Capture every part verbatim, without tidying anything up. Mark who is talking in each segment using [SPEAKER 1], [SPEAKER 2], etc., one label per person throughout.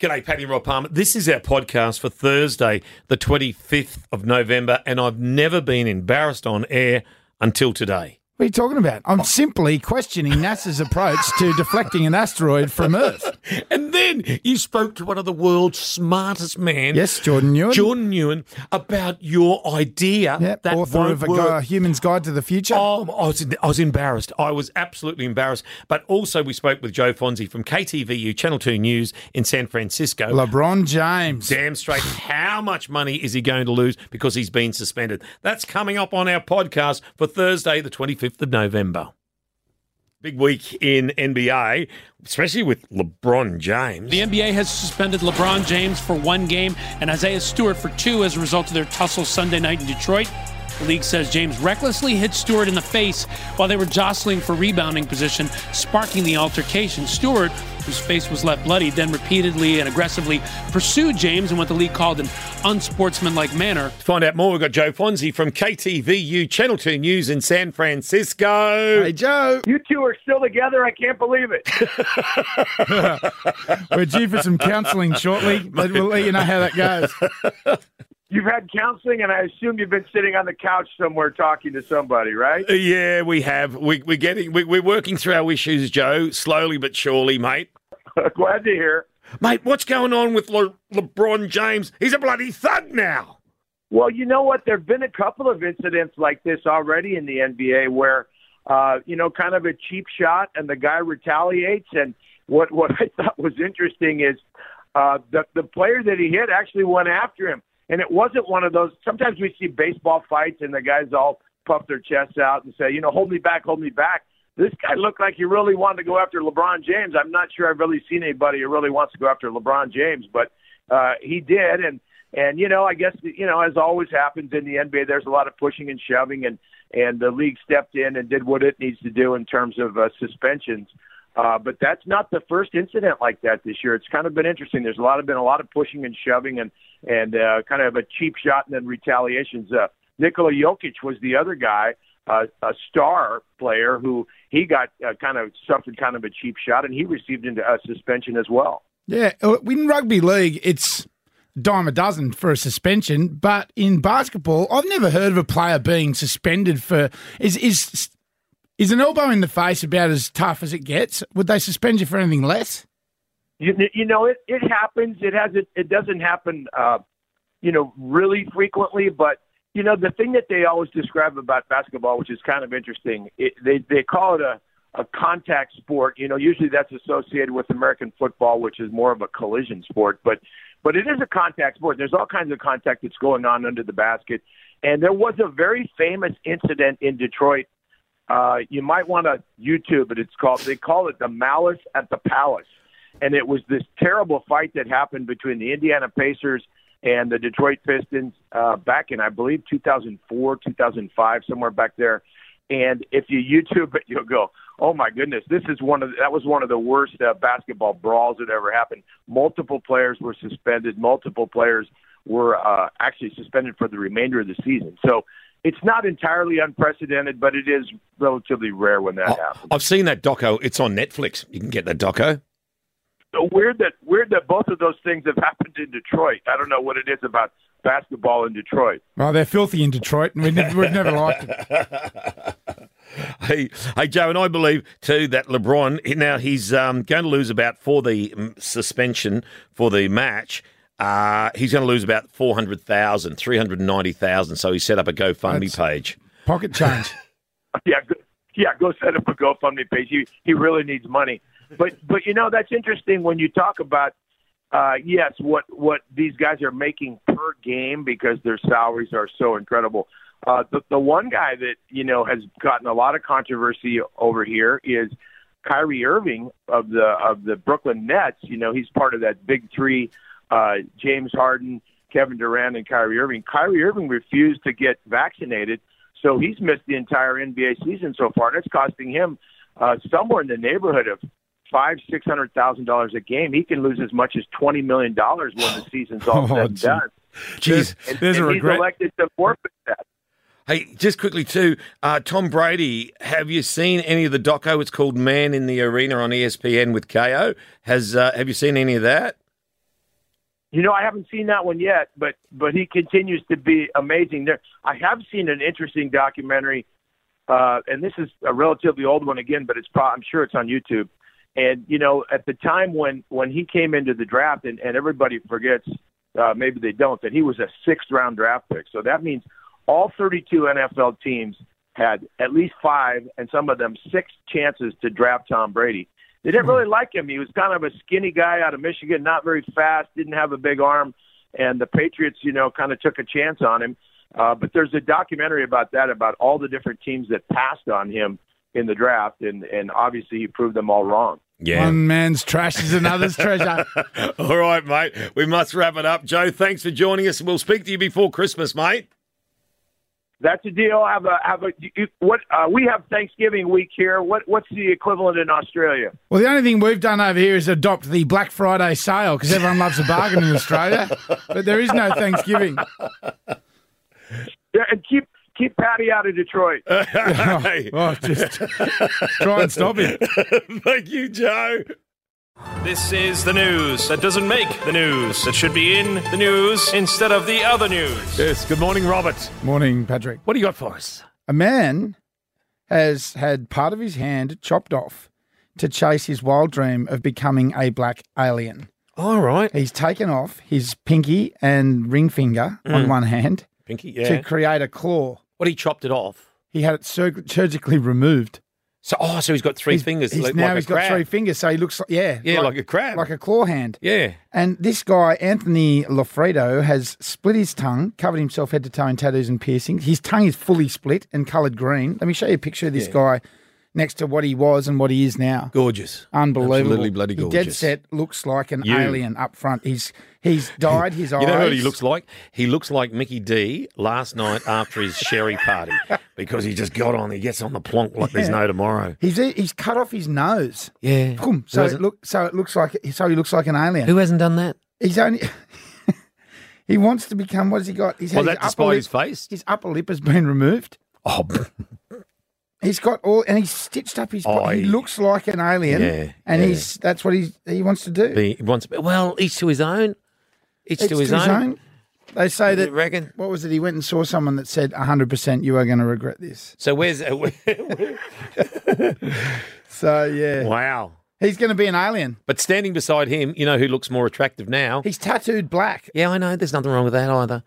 [SPEAKER 1] G'day, Paddy and Rob Palmer. This is our podcast for Thursday, the twenty-fifth of November, and I've never been embarrassed on air until today.
[SPEAKER 2] What are you talking about? I'm simply questioning NASA's approach to deflecting an asteroid from Earth.
[SPEAKER 1] And then you spoke to one of the world's smartest men.
[SPEAKER 2] Yes, Jordan Ewan.
[SPEAKER 1] Jordan Ewan, about your idea.
[SPEAKER 2] Yep,
[SPEAKER 1] that
[SPEAKER 2] author
[SPEAKER 1] won't
[SPEAKER 2] of a
[SPEAKER 1] work.
[SPEAKER 2] Gu- Human's Guide to the Future.
[SPEAKER 1] Oh, I was, I was embarrassed. I was absolutely embarrassed. But also we spoke with Joe Fonzie from K T V U Channel two News in San Francisco.
[SPEAKER 2] LeBron James.
[SPEAKER 1] Damn straight. How much money is he going to lose because he's been suspended? That's coming up on our podcast for Thursday, the twenty-fifth of November. Big week in N B A, especially with LeBron James.
[SPEAKER 3] The N B A has suspended LeBron James for one game and Isaiah Stewart for two as a result of their tussle Sunday night in Detroit. The league says James recklessly hit Stewart in the face while they were jostling for rebounding position, sparking the altercation. Stewart, whose face was left bloody, then repeatedly and aggressively pursued James in what the league called an unsportsmanlike manner.
[SPEAKER 1] To find out more, we've got Joe Fonzie from K T V U Channel two News in San Francisco.
[SPEAKER 2] Hey, Joe.
[SPEAKER 4] You two are still together? I can't believe it.
[SPEAKER 2] We're due for some counselling shortly, but we'll let you know how that goes.
[SPEAKER 4] You've had counseling, and I assume you've been sitting on the couch somewhere talking to somebody, right?
[SPEAKER 1] Yeah, we have. We, we're getting. We, we're working through our issues, Joe, slowly but surely, mate.
[SPEAKER 4] Glad to hear.
[SPEAKER 1] Mate, what's going on with Le- LeBron James? He's a bloody thug now.
[SPEAKER 4] Well, you know what? There have been a couple of incidents like this already in the N B A where, uh, you know, kind of a cheap shot, and the guy retaliates. And what, what I thought was interesting is uh, the, the player that he hit actually went after him. And it wasn't one of those. Sometimes we see baseball fights and the guys all puff their chests out and say, you know, hold me back, hold me back. This guy looked like he really wanted to go after LeBron James. I'm not sure I've really seen anybody who really wants to go after LeBron James, but uh, he did. And, and, you know, I guess, you know, as always happens in the N B A, there's a lot of pushing and shoving, and, and the league stepped in and did what it needs to do in terms of uh, suspensions. Uh, but that's not the first incident like that this year. It's kind of been interesting. There's a lot of been a lot of pushing and shoving and and uh, kind of a cheap shot and then retaliations. Uh, Nikola Jokic was the other guy, uh, a star player who he got uh, kind of suffered kind of a cheap shot, and he received a suspension as well.
[SPEAKER 2] Yeah, in rugby league, it's dime a dozen for a suspension, but in basketball, I've never heard of a player being suspended for is is. Is an elbow in the face about as tough as it gets? Would they suspend you for anything less?
[SPEAKER 4] You, you know, it, it happens. It has it, it doesn't happen, uh, you know, really frequently. But, you know, the thing that they always describe about basketball, which is kind of interesting, it, they, they call it a, a contact sport. You know, usually that's associated with American football, which is more of a collision sport. But, but it is a contact sport. There's all kinds of contact that's going on under the basket. And there was a very famous incident in Detroit. Uh, you might want to YouTube it. It's called, they call it the Malice at the Palace. And it was this terrible fight that happened between the Indiana Pacers and the Detroit Pistons uh, back in, I believe, two thousand four, two thousand five, somewhere back there. And if you YouTube it, you'll go, oh my goodness, this is one of the, that was one of the worst uh, basketball brawls that ever happened. Multiple players were suspended. Multiple players were uh, actually suspended for the remainder of the season. So it's not entirely unprecedented, but it is relatively rare when that
[SPEAKER 1] oh,
[SPEAKER 4] happens.
[SPEAKER 1] I've seen that doco. It's on Netflix. You can get that doco.
[SPEAKER 4] So weird that weird that both of those things have happened in Detroit. I don't know what it is about basketball in Detroit.
[SPEAKER 2] Well, they're filthy in Detroit, and we've never, we've never liked it.
[SPEAKER 1] Hey, hey, Joe, and I believe too that LeBron now he's um, going to lose about for the um, suspension for the match. Uh, he's going to lose about four hundred thousand dollars, three hundred ninety thousand dollars, so he set up a GoFundMe That's page.
[SPEAKER 2] Pocket change.
[SPEAKER 4] yeah, go, yeah, go set up a GoFundMe page. He, he really needs money. But, but you know, that's interesting when you talk about, uh, yes, what, what these guys are making per game because their salaries are so incredible. Uh, the, the one guy that, you know, has gotten a lot of controversy over here is Kyrie Irving of the of the Brooklyn Nets. You know, he's part of that big three, uh, James Harden, Kevin Durant, and Kyrie Irving. Kyrie Irving refused to get vaccinated, so he's missed the entire N B A season so far, and it's costing him uh, somewhere in the neighborhood of five, six hundred thousand dollars a game. He can lose as much as twenty million dollars when the season's all said and done.
[SPEAKER 1] Jeez,
[SPEAKER 4] and,
[SPEAKER 2] there's
[SPEAKER 4] and
[SPEAKER 2] a regret.
[SPEAKER 4] He's elected to forfeit that.
[SPEAKER 1] Hey, just quickly too, uh, Tom Brady, have you seen any of the doco? It's called Man in the Arena on E S P N with K O. Has uh, have you seen any of that?
[SPEAKER 4] You know, I haven't seen that one yet, but but he continues to be amazing. There, I have seen an interesting documentary, uh, and this is a relatively old one again, but it's pro- I'm sure it's on YouTube. And you know, at the time when, when he came into the draft, and, and everybody forgets, uh, maybe they don't, that he was a sixth round draft pick. So that means all thirty-two N F L teams had at least five, and some of them six chances to draft Tom Brady. They didn't really like him. He was kind of a skinny guy out of Michigan, not very fast, didn't have a big arm, and the Patriots, you know, kind of took a chance on him. Uh, but there's a documentary about that, about all the different teams that passed on him in the draft, and, and obviously he proved them all wrong.
[SPEAKER 1] Yeah.
[SPEAKER 2] One man's trash is another's treasure.
[SPEAKER 1] All right, mate. We must wrap it up. Joe, thanks for joining us. We'll speak to you before Christmas, mate. That's a deal. Have a have a you, what? Uh, we have Thanksgiving week here. What what's the equivalent in Australia?
[SPEAKER 2] Well, the only thing we've done over here is adopt the Black Friday sale because everyone loves a bargain in Australia, but there is no Thanksgiving.
[SPEAKER 4] Yeah, and keep keep Patty out of Detroit.
[SPEAKER 2] oh, oh, just try and stop him.
[SPEAKER 1] Thank you, Joe.
[SPEAKER 5] This is the news that doesn't make the news, that should be in the news instead of the other news.
[SPEAKER 1] Yes, good morning, Robert.
[SPEAKER 2] Morning, Patrick.
[SPEAKER 1] What do you got for us?
[SPEAKER 2] A man has had part of his hand chopped off to chase his wild dream of becoming a black alien.
[SPEAKER 1] All right.
[SPEAKER 2] He's taken off his pinky and ring finger mm. on one hand
[SPEAKER 1] pinky, yeah.
[SPEAKER 2] to create a claw.
[SPEAKER 1] What, he chopped it off?
[SPEAKER 2] He had it sur- surgically removed.
[SPEAKER 1] So, oh, so he's got three
[SPEAKER 2] he's,
[SPEAKER 1] fingers.
[SPEAKER 2] He's
[SPEAKER 1] like,
[SPEAKER 2] now
[SPEAKER 1] like
[SPEAKER 2] he's
[SPEAKER 1] a crab.
[SPEAKER 2] got three fingers, so he looks like, yeah.
[SPEAKER 1] Yeah,
[SPEAKER 2] like,
[SPEAKER 1] like a crab.
[SPEAKER 2] Like a claw hand.
[SPEAKER 1] Yeah.
[SPEAKER 2] And this guy, Anthony Loffredo, has split his tongue, covered himself head to toe in tattoos and piercings. His tongue is fully split and coloured green. Let me show you a picture of this yeah. guy next to what he was and what he is now.
[SPEAKER 1] Gorgeous.
[SPEAKER 2] Unbelievable.
[SPEAKER 1] Absolutely bloody gorgeous.
[SPEAKER 2] He dead set looks like an
[SPEAKER 1] you.
[SPEAKER 2] alien up front. He's he's dyed his
[SPEAKER 1] you
[SPEAKER 2] eyes.
[SPEAKER 1] You know what he looks like? He looks like Mickey D last night after his sherry party because he just got on. He gets on the plonk like yeah. there's no tomorrow.
[SPEAKER 2] He's he's cut off his nose.
[SPEAKER 1] Yeah.
[SPEAKER 2] Boom. So it look so it looks like so he looks like an alien.
[SPEAKER 1] Who hasn't done that?
[SPEAKER 2] He's only he wants to become. What has he got? He's
[SPEAKER 1] well, that despite his face.
[SPEAKER 2] His upper lip has been removed.
[SPEAKER 1] Oh.
[SPEAKER 2] He's got all, and he's stitched up his. Oh, he looks like an alien,
[SPEAKER 1] yeah,
[SPEAKER 2] and
[SPEAKER 1] yeah.
[SPEAKER 2] he's that's what he he wants to do.
[SPEAKER 1] He wants. Well, each to his own. Each, each to, his, to his own. own.
[SPEAKER 2] They say that.
[SPEAKER 1] Reckon?
[SPEAKER 2] What was it? He went and saw someone that said, "one hundred percent, you are going to regret this."
[SPEAKER 1] So where's? Uh, where,
[SPEAKER 2] so yeah.
[SPEAKER 1] Wow.
[SPEAKER 2] He's going to be an alien.
[SPEAKER 1] But standing beside him, you know who looks more attractive now?
[SPEAKER 2] He's tattooed black.
[SPEAKER 1] Yeah, I know. There's nothing wrong with that either.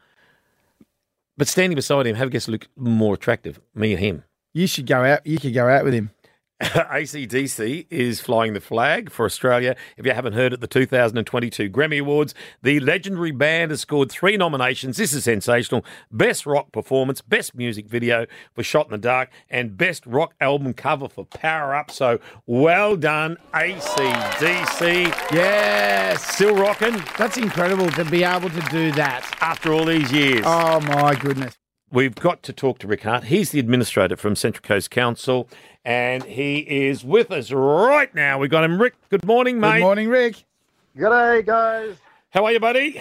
[SPEAKER 1] But standing beside him, have a guess look more attractive, me or him?
[SPEAKER 2] You should go out. You could go out with him.
[SPEAKER 1] A C D C is flying the flag for Australia. If you haven't heard it, the two thousand twenty-two Grammy Awards, the legendary band has scored three nominations. This is sensational. Best Rock Performance, Best Music Video for Shot in the Dark, and Best Rock Album Cover for Power Up. So well done, A C D C.
[SPEAKER 2] Yes.
[SPEAKER 1] Still rocking.
[SPEAKER 2] That's incredible to be able to do that.
[SPEAKER 1] After all these years.
[SPEAKER 2] Oh, my goodness.
[SPEAKER 1] We've got to talk to Rick Hart. He's the administrator from Central Coast Council, and he is with us right now. We've got him. Rick, good morning, mate.
[SPEAKER 2] Good morning, Rick.
[SPEAKER 6] G'day, guys.
[SPEAKER 1] How are you, buddy?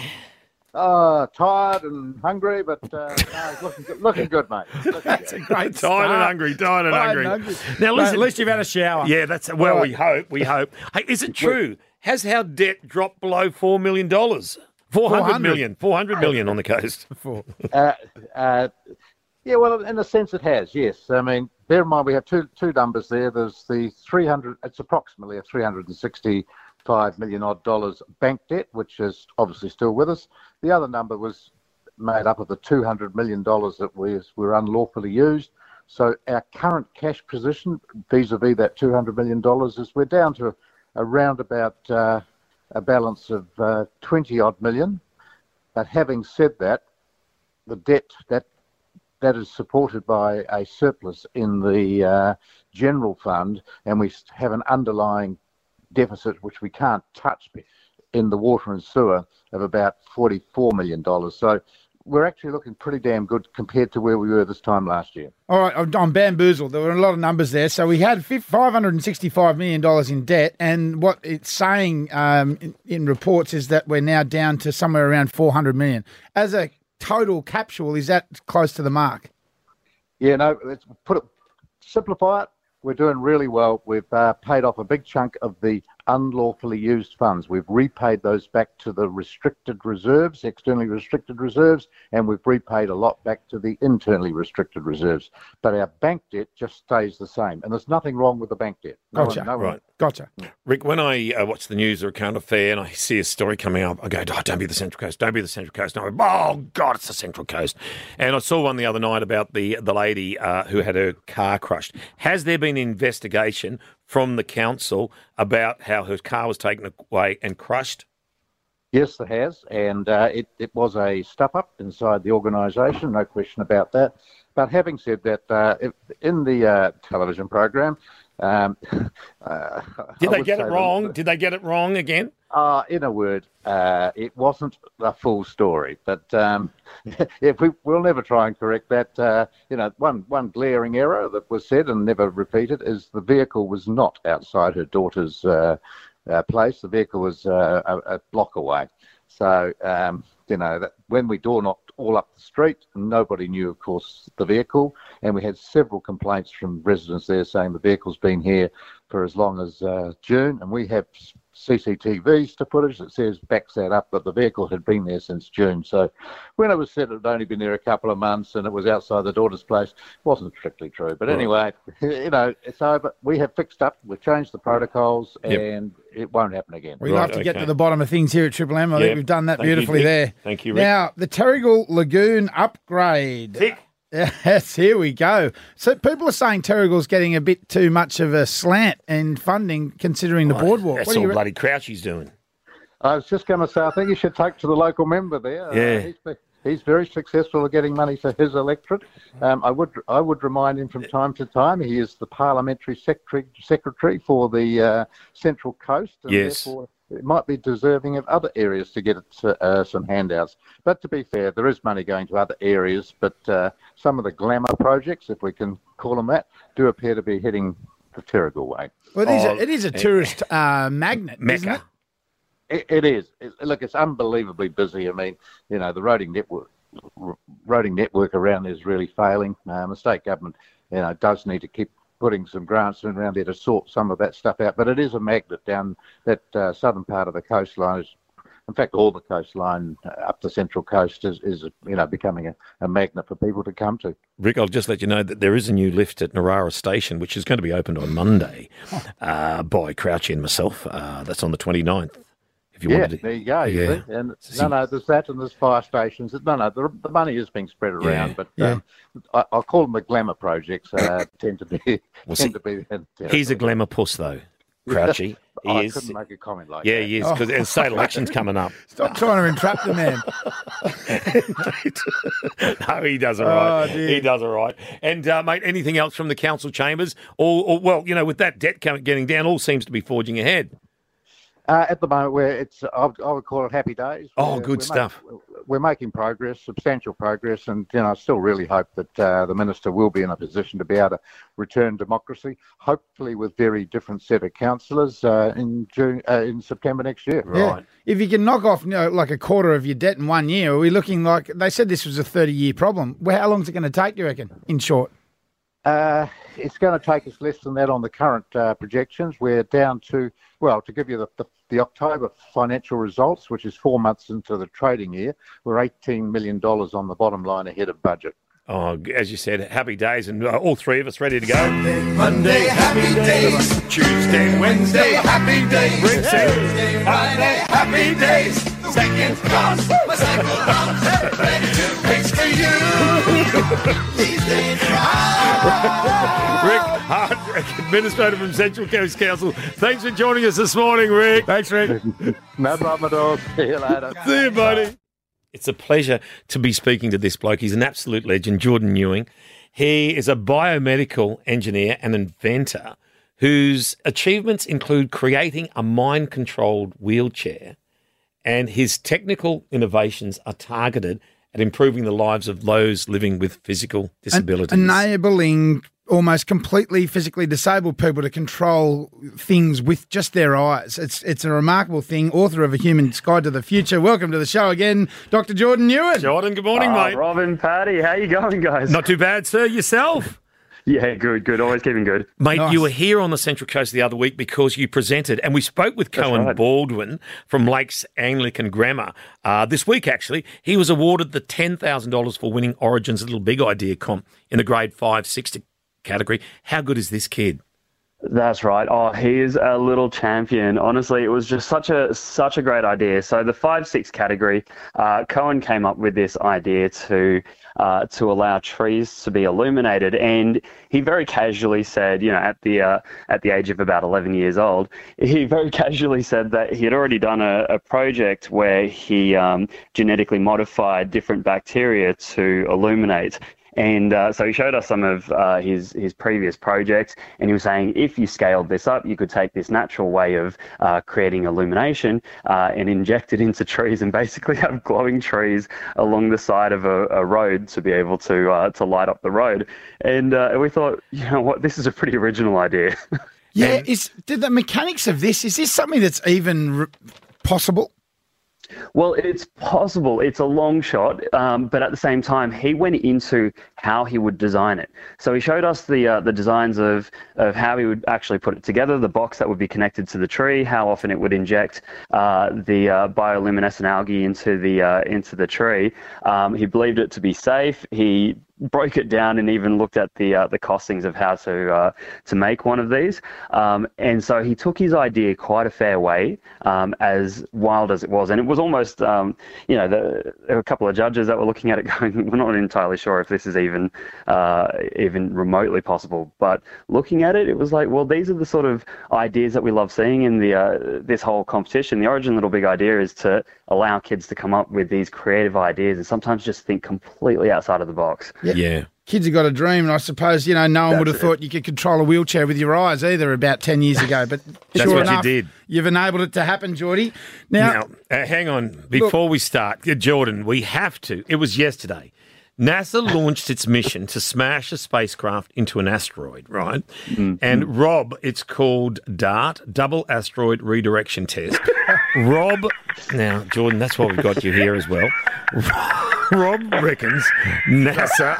[SPEAKER 6] Uh, tired and hungry, but uh, no, it's looking good, looking good, mate. Looking
[SPEAKER 2] that's
[SPEAKER 6] good.
[SPEAKER 2] a great
[SPEAKER 1] Tired
[SPEAKER 2] start.
[SPEAKER 1] and hungry, tired and
[SPEAKER 2] tired
[SPEAKER 1] hungry.
[SPEAKER 2] And hungry.
[SPEAKER 1] Now, listen,
[SPEAKER 2] well, at least you've had a shower.
[SPEAKER 1] Yeah, that's well.
[SPEAKER 2] Right.
[SPEAKER 1] We hope. We hope. Hey, is it true? Has our debt dropped below four million dollars? Four hundred million. Four hundred million on the coast.
[SPEAKER 6] uh, uh, yeah, well, in a sense, it has. Yes, I mean, bear in mind we have two two numbers there. There's the three hundred. It's approximately a three hundred and sixty-five million odd dollars bank debt, which is obviously still with us. The other number was made up of the two hundred million dollars that we were unlawfully used. So our current cash position vis-a-vis that two hundred million dollars is we're down to around about uh, a balance of uh, twenty odd million. But having said that, the debt that that is supported by a surplus in the uh, general fund, and we have an underlying deficit which we can't touch in the water and sewer of about forty-four million dollars. So we're actually looking pretty damn good compared to where we were this time last year.
[SPEAKER 2] All right, I'm bamboozled. There were a lot of numbers there. So we had five hundred sixty-five million dollars in debt, and what it's saying um, in, in reports is that we're now down to somewhere around four hundred million dollars. As a total capsule, is that close to the mark?
[SPEAKER 6] Yeah, no, let's put it, simplify it. We're doing really well. We've uh, paid off a big chunk of the unlawfully used funds. We've repaid those back to the restricted reserves, externally restricted reserves, and we've repaid a lot back to the internally restricted reserves. But our bank debt just stays the same, and there's nothing wrong with the bank debt. No
[SPEAKER 2] Gotcha.
[SPEAKER 6] one, no one,
[SPEAKER 1] Right.
[SPEAKER 2] Gotcha.
[SPEAKER 1] Rick, when I uh, watch the news or a current affair and I see a story coming up, I go, oh, don't be the Central Coast, don't be the Central Coast. And I go, oh, God, it's the Central Coast. And I saw one the other night about the, the lady uh, who had her car crushed. Has there been an investigation from the council about how her car was taken away and crushed?
[SPEAKER 6] Yes, there has, and uh, it, it was a stuff-up inside the organisation, no question about that. But having said that, uh, if, in the uh, television program... Um, uh,
[SPEAKER 1] Did
[SPEAKER 6] I
[SPEAKER 1] they
[SPEAKER 6] would
[SPEAKER 1] get
[SPEAKER 6] say
[SPEAKER 1] it
[SPEAKER 6] that-
[SPEAKER 1] wrong? Did they get it wrong again?
[SPEAKER 6] Uh, in a word, uh, it wasn't a full story, but um, if we, we'll never try and correct that. Uh, you know, one one glaring error that was said and never repeated is the vehicle was not outside her daughter's uh, uh, place. The vehicle was uh, a, a block away. So, um, you know, that when we door knocked all up the street, nobody knew, of course, the vehicle. And we had several complaints from residents there saying the vehicle's been here for as long as uh, June. And we have C C T Vs to footage that says, backs that up, that the vehicle had been there since June. So when it was said it had only been there a couple of months and it was outside the daughter's place, it wasn't strictly true. But anyway, you know, it's over. We have fixed up, we've changed the protocols,
[SPEAKER 1] Yep.
[SPEAKER 6] and it won't happen again.
[SPEAKER 2] We
[SPEAKER 1] Right,
[SPEAKER 2] love to get
[SPEAKER 1] okay.
[SPEAKER 2] to the bottom of things here at Triple M. I
[SPEAKER 1] Yep.
[SPEAKER 2] think we've done that
[SPEAKER 1] Thank you,
[SPEAKER 2] beautifully
[SPEAKER 1] Rick.
[SPEAKER 2] there.
[SPEAKER 1] Thank you, Rick.
[SPEAKER 2] Now, the Terrigal Lagoon upgrade.
[SPEAKER 1] Tick.
[SPEAKER 2] Yes, here we go. So people are saying Terrigal's getting a bit too much of a slant in funding considering the boardwalk.
[SPEAKER 1] That's
[SPEAKER 2] What do
[SPEAKER 1] all
[SPEAKER 2] you re-
[SPEAKER 1] bloody Crouchy's doing.
[SPEAKER 6] I was just going to say, I think you should take to the local member there.
[SPEAKER 1] Yeah.
[SPEAKER 6] Uh, he's, be- he's very successful at getting money for his electorate. Um, I would I would remind him from time to time he is the parliamentary secretary secretary for the uh, Central Coast, and
[SPEAKER 1] Yes.
[SPEAKER 6] therefore it might be deserving of other areas to get it, uh, some handouts. But to be fair, there is money going to other areas, but uh, some of the glamour projects, if we can call them that, do appear to be heading the Terrigal way.
[SPEAKER 2] Well, it is,
[SPEAKER 1] Oh,
[SPEAKER 2] a, it is a tourist uh, magnet, isn't
[SPEAKER 1] Mecca.
[SPEAKER 2] it?
[SPEAKER 6] It, it is. It, look, it's unbelievably busy. I mean, you know, the roading network, r- roading network around there is really failing. Um, the state government, you know, does need to keep putting some grants in around there to sort some of that stuff out. But it is a magnet down that uh, southern part of the coastline. Is, in fact, all the coastline uh, up the Central Coast is, is you know, becoming a, a magnet for people to come to.
[SPEAKER 1] Rick, I'll just let you know that there is a new lift at Narara Station, which is going to be opened on Monday uh, by Crouchy and myself. Uh, that's on the twenty-ninth. If you
[SPEAKER 6] Yeah,
[SPEAKER 1] wanted to,
[SPEAKER 6] there you go. You
[SPEAKER 1] Yeah.
[SPEAKER 6] see? And
[SPEAKER 1] See-
[SPEAKER 6] no, no, there's that, and there's fire stations. No, no, the, the money is being spread around,
[SPEAKER 1] Yeah.
[SPEAKER 6] but
[SPEAKER 2] Yeah.
[SPEAKER 6] um, I, I'll call them the glamour projects. Uh, tend to be
[SPEAKER 1] Well,
[SPEAKER 6] tend
[SPEAKER 1] see,
[SPEAKER 6] to be.
[SPEAKER 1] he's a glamour puss, though, Crouchy. He
[SPEAKER 6] I
[SPEAKER 1] is.
[SPEAKER 6] couldn't make a comment like
[SPEAKER 1] Yeah,
[SPEAKER 6] that.
[SPEAKER 1] he is, because the state election's coming up.
[SPEAKER 2] Stop trying to entrap the man.
[SPEAKER 1] No, he does all
[SPEAKER 2] Oh,
[SPEAKER 1] right.
[SPEAKER 2] dear.
[SPEAKER 1] he does all right. And, uh, mate, anything else from the council chambers? Or, or well, you know, with that debt coming, getting down, all seems to be forging ahead.
[SPEAKER 6] Uh, at the moment, where it's, I would, I would call it happy days.
[SPEAKER 1] Oh,
[SPEAKER 6] We're-
[SPEAKER 1] good
[SPEAKER 6] we're
[SPEAKER 1] stuff.
[SPEAKER 6] Make, we're making progress, substantial progress, and you know, I still really hope that uh, the minister will be in a position to be able to return democracy, hopefully with very different set of councillors uh, in June, uh, in September next year.
[SPEAKER 2] Yeah. If you can knock off, you know, like a quarter of your debt in one year, are we looking like they said this was a thirty-year problem? Well, how long is it going to take, you reckon, in short?
[SPEAKER 6] Uh, it's going to take us less than that on the current uh, projections. We're down to, well, to give you the, the, the October financial results, which is four months into the trading year, we're eighteen million dollars on the bottom line ahead of budget.
[SPEAKER 1] Oh, as you said, happy days, and uh, all three of us ready to go.
[SPEAKER 7] Monday, happy days. Tuesday, Wednesday, happy days. Thursday, Friday, happy days. Second class, my cycle on, ready to race for you. These days
[SPEAKER 1] Rick Hart, Administrator from Central Coast Council. Thanks for joining us this morning, Rick.
[SPEAKER 2] Thanks, Rick.
[SPEAKER 6] No problem at all. See you later.
[SPEAKER 1] See you, buddy. It's a pleasure to be speaking to this bloke. He's an absolute legend, Jordan Ewing. He is a biomedical engineer and inventor whose achievements include creating a mind-controlled wheelchair, and his technical innovations are targeted at improving the lives of those living with physical disabilities.
[SPEAKER 2] Enabling almost completely physically disabled people to control things with just their eyes. It's it's a remarkable thing. Author of A Human's Guide to the Future. Welcome to the show again, Doctor Jordan Ewan.
[SPEAKER 1] Jordan, good morning,
[SPEAKER 8] Oh,
[SPEAKER 1] mate.
[SPEAKER 8] Robin, Paddy, how you going, guys?
[SPEAKER 1] Not too bad, sir. Yourself?
[SPEAKER 8] Yeah, good, good. Always keeping good.
[SPEAKER 1] Mate,
[SPEAKER 2] Nice.
[SPEAKER 1] you were here on the Central Coast the other week because you presented, and we spoke with
[SPEAKER 8] That's
[SPEAKER 1] Cohen
[SPEAKER 8] right.
[SPEAKER 1] Baldwin from Lakes Anglican Grammar uh, this week, actually. He was awarded the ten thousand dollars for winning Origin's Little Big Idea comp in the grade five six category. How good is this kid?
[SPEAKER 8] That's right. Oh, he is a little champion. Honestly, it was just such a such a great idea. So the five six category, uh, Cohen came up with this idea to uh, to allow trees to be illuminated, and he very casually said, you know, at the uh, at the age of about eleven years old, he very casually said that he had already done a, a project where he um, genetically modified different bacteria to illuminate. And uh, so he showed us some of uh, his his previous projects, and he was saying if you scaled this up, you could take this natural way of uh, creating illumination uh, and inject it into trees, and basically have glowing trees along the side of a, a road to be able to uh, to light up the road. And uh, we thought, you know what, this is a pretty original idea.
[SPEAKER 2] Yeah, is did the mechanics of this, is this something that's even r- possible?
[SPEAKER 8] Well, it's possible. It's a long shot, um, but at the same time, he went into how he would design it. So he showed us the uh, the designs of, of how he would actually put it together, the box that would be connected to the tree, how often it would inject uh, the uh, bioluminescent algae into the uh, into the tree. Um, he believed it to be safe. He broke it down and even looked at the uh, the costings of how to uh, to make one of these. Um, and so he took his idea quite a fair way, um, as wild as it was. And it was almost, um, you know, the, there were a couple of judges that were looking at it going, we're not entirely sure if this is even uh, even remotely possible. But looking at it, it was like, well, these are the sort of ideas that we love seeing in the uh, this whole competition. The Origin Little Big Idea is to allow kids to come up with these creative ideas and sometimes just think completely outside of the box.
[SPEAKER 1] Yeah.
[SPEAKER 2] Kids have got a dream, and I suppose, you know, no one
[SPEAKER 8] That's
[SPEAKER 2] would have
[SPEAKER 8] it.
[SPEAKER 2] thought you could control a wheelchair with your eyes either about ten years ago. But
[SPEAKER 1] That's
[SPEAKER 2] sure
[SPEAKER 1] what you
[SPEAKER 2] enough,
[SPEAKER 1] did.
[SPEAKER 2] You've enabled it to happen, Geordie. Now,
[SPEAKER 1] Now, uh, hang on. Before we start, uh, Jordan, we have to. It was yesterday. NASA launched its mission to smash a spacecraft into an asteroid, right?
[SPEAKER 8] Mm-hmm.
[SPEAKER 1] And Rob, it's called DART, Double Asteroid Redirection Test. Rob, now, Jordan, that's why we've got you here as well. Rob reckons NASA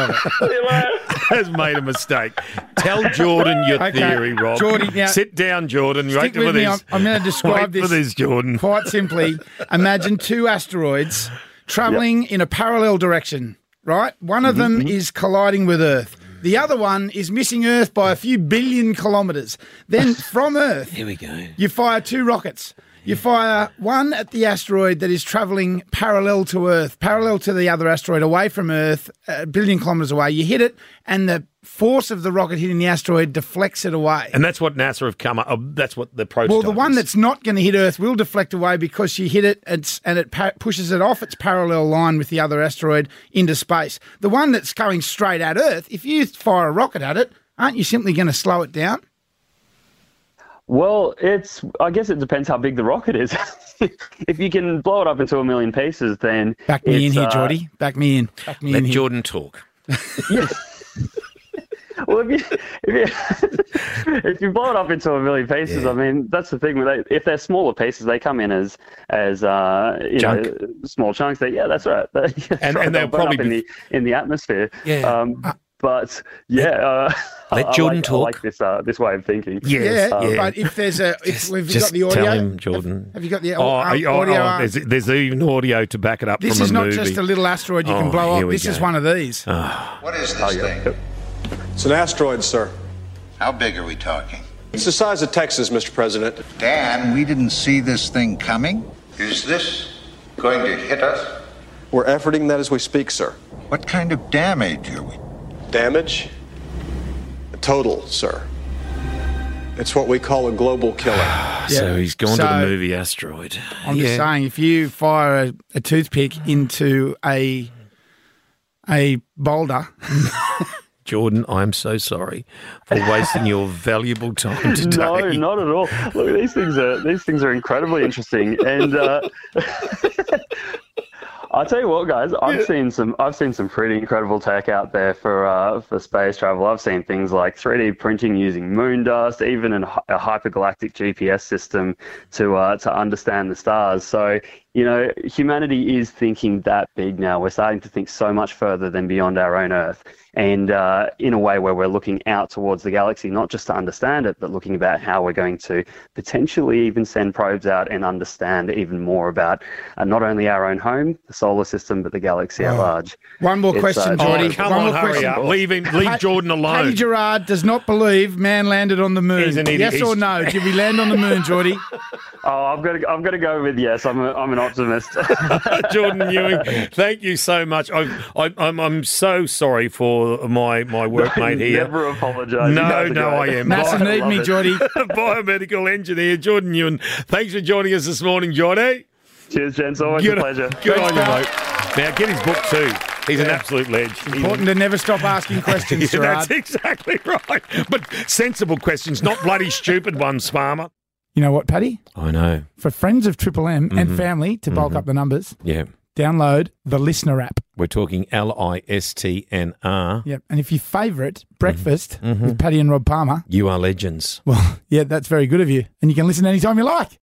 [SPEAKER 1] has made a mistake. Tell Jordan your
[SPEAKER 2] Okay,
[SPEAKER 1] theory, Rob.
[SPEAKER 2] Geordie, now-
[SPEAKER 1] Sit down, Jordan.
[SPEAKER 2] stick
[SPEAKER 1] Wait for
[SPEAKER 2] with me.
[SPEAKER 1] this.
[SPEAKER 2] I'm, I'm going to describe
[SPEAKER 1] Wait
[SPEAKER 2] this,
[SPEAKER 1] for this, Jordan.
[SPEAKER 2] quite simply. Imagine two asteroids travelling in a parallel direction, right? One of them is colliding with Earth. The other one is missing Earth by a few billion kilometres. Then from Earth,
[SPEAKER 1] Here we go.
[SPEAKER 2] you fire two rockets. You fire one at the asteroid that is travelling parallel to Earth, parallel to the other asteroid, away from Earth, a billion kilometres away. You hit it, and the force of the rocket hitting the asteroid deflects it away.
[SPEAKER 1] And that's what NASA have come up. Uh, that's what the prototype
[SPEAKER 2] Well, the one
[SPEAKER 1] is.
[SPEAKER 2] that's not going to hit Earth will deflect away because she hit it and, and it pa- pushes it off its parallel line with the other asteroid into space. The one that's going straight at Earth, if you fire a rocket at it, aren't you simply going to slow it down?
[SPEAKER 8] Well, it's. I guess it depends how big the rocket is. If you can blow it up into a million pieces, then
[SPEAKER 2] Back me in
[SPEAKER 8] it's,
[SPEAKER 2] here,
[SPEAKER 8] uh,
[SPEAKER 2] Geordie. Back me in. Back me
[SPEAKER 1] Let
[SPEAKER 2] in here.
[SPEAKER 1] Jordan talk.
[SPEAKER 8] Yeah. Well, if you, if you if you blow it up into a million pieces,
[SPEAKER 1] Yeah.
[SPEAKER 8] I mean, that's the thing. With they, if they're smaller pieces, they come in as as uh, you
[SPEAKER 1] Chunk.
[SPEAKER 8] know, small chunks. They, yeah, that's right. That's
[SPEAKER 1] And-
[SPEAKER 8] right.
[SPEAKER 1] and they'll
[SPEAKER 8] burn up
[SPEAKER 1] probably
[SPEAKER 8] in
[SPEAKER 1] be-
[SPEAKER 8] the in the atmosphere.
[SPEAKER 1] Yeah.
[SPEAKER 8] Um, but yeah, uh,
[SPEAKER 1] let
[SPEAKER 8] I- I
[SPEAKER 1] Jordan
[SPEAKER 8] like,
[SPEAKER 1] talk.
[SPEAKER 8] I like this uh, this way of thinking.
[SPEAKER 1] Yes,
[SPEAKER 2] Yeah,
[SPEAKER 1] yeah.
[SPEAKER 2] but if there's a, if
[SPEAKER 1] Just-
[SPEAKER 2] we've
[SPEAKER 1] just
[SPEAKER 2] got the audio,
[SPEAKER 1] tell him, Jordan.
[SPEAKER 2] Have you got the
[SPEAKER 1] Oh,
[SPEAKER 2] au-
[SPEAKER 1] oh,
[SPEAKER 2] audio?
[SPEAKER 1] oh,
[SPEAKER 2] uh,
[SPEAKER 1] there's, there's even audio to back it up
[SPEAKER 2] this
[SPEAKER 1] from
[SPEAKER 2] is
[SPEAKER 1] a
[SPEAKER 2] not
[SPEAKER 1] movie.
[SPEAKER 2] just a little asteroid you
[SPEAKER 1] Oh,
[SPEAKER 2] can blow
[SPEAKER 1] here
[SPEAKER 2] up.
[SPEAKER 1] we
[SPEAKER 2] This is
[SPEAKER 1] go.
[SPEAKER 2] one of these.
[SPEAKER 9] What is this thing?
[SPEAKER 10] It's an asteroid, sir.
[SPEAKER 9] How big are we talking?
[SPEAKER 10] It's the size of Texas, Mister President.
[SPEAKER 9] Dan, we didn't see this thing coming. Is this going to hit us?
[SPEAKER 10] We're efforting that as we speak, sir.
[SPEAKER 9] What kind of damage are we?
[SPEAKER 10] Damage? Total, sir. It's what we call a global killer.
[SPEAKER 1] So
[SPEAKER 2] Yeah.
[SPEAKER 1] he's gone to
[SPEAKER 2] So-
[SPEAKER 1] the movie Asteroid.
[SPEAKER 2] I'm just
[SPEAKER 1] Yeah.
[SPEAKER 2] saying, if you fire a, a toothpick into a a boulder,
[SPEAKER 1] Jordan, I'm so sorry for wasting your valuable time today.
[SPEAKER 8] No, not at all. Look, these things are these things are incredibly interesting, and uh, I'll tell you what, guys. I've seen some I've seen some pretty incredible tech out there for uh, for space travel. I've seen things like three D printing using moon dust, even an, a hypergalactic G P S system to uh, to understand the stars. So You know, humanity is thinking that big now. We're starting to think so much further than beyond our own Earth. And uh, in a way where we're looking out towards the galaxy, not just to understand it, but looking about how we're going to potentially even send probes out and understand even more about uh, not only our own home, the solar system, but the galaxy
[SPEAKER 2] Oh.
[SPEAKER 8] at large.
[SPEAKER 2] One more
[SPEAKER 8] It's,
[SPEAKER 2] question,
[SPEAKER 8] uh,
[SPEAKER 2] Geordie.
[SPEAKER 1] Oh, come
[SPEAKER 2] One
[SPEAKER 1] on,
[SPEAKER 2] more
[SPEAKER 1] hurry
[SPEAKER 2] question.
[SPEAKER 1] up. Leave him, leave
[SPEAKER 2] Pa-
[SPEAKER 1] Jordan alone.
[SPEAKER 2] Paddy Gerard does not believe man landed on the moon.
[SPEAKER 1] He's an idiot.
[SPEAKER 2] Yes or
[SPEAKER 1] He's-
[SPEAKER 2] no? Did we land on the moon, Geordie?
[SPEAKER 8] Oh, I'm gonna, I'm gonna go with yes. I'm, a, I'm an optimist.
[SPEAKER 1] Jordan Ewing, thank you so much. I've, I, I'm, I'm so sorry for my, my workmate here.
[SPEAKER 8] Never apologise. You
[SPEAKER 1] No,
[SPEAKER 8] guys are
[SPEAKER 1] no, I
[SPEAKER 8] great.
[SPEAKER 1] am.
[SPEAKER 2] Massa
[SPEAKER 1] Bio-
[SPEAKER 2] need me, Geordie.
[SPEAKER 1] Biomedical engineer Jordan Ewan. Thanks for joining us this morning, Jordy.
[SPEAKER 8] Cheers, gents. Always
[SPEAKER 1] Good,
[SPEAKER 8] a pleasure.
[SPEAKER 1] good
[SPEAKER 2] Thanks,
[SPEAKER 1] on you,
[SPEAKER 2] pal.
[SPEAKER 1] mate. Now, get his book too. He's an absolute ledge. He's-
[SPEAKER 2] Important to never stop asking questions,
[SPEAKER 1] Yeah,
[SPEAKER 2] Gerard.
[SPEAKER 1] that's exactly right. But sensible questions, not bloody stupid ones, Farmer.
[SPEAKER 2] You know what, Paddy?
[SPEAKER 1] I know.
[SPEAKER 2] For friends of Triple M
[SPEAKER 1] Mm-hmm.
[SPEAKER 2] and family, to bulk up the numbers,
[SPEAKER 1] Yeah.
[SPEAKER 2] download the Listener app.
[SPEAKER 1] We're talking L I S T N R.
[SPEAKER 2] Yep. And if you favourite Breakfast
[SPEAKER 1] Mm-hmm.
[SPEAKER 2] with Paddy and Rob Palmer,
[SPEAKER 1] You are legends.
[SPEAKER 2] well, yeah, that's very good of you. And you can listen anytime you like.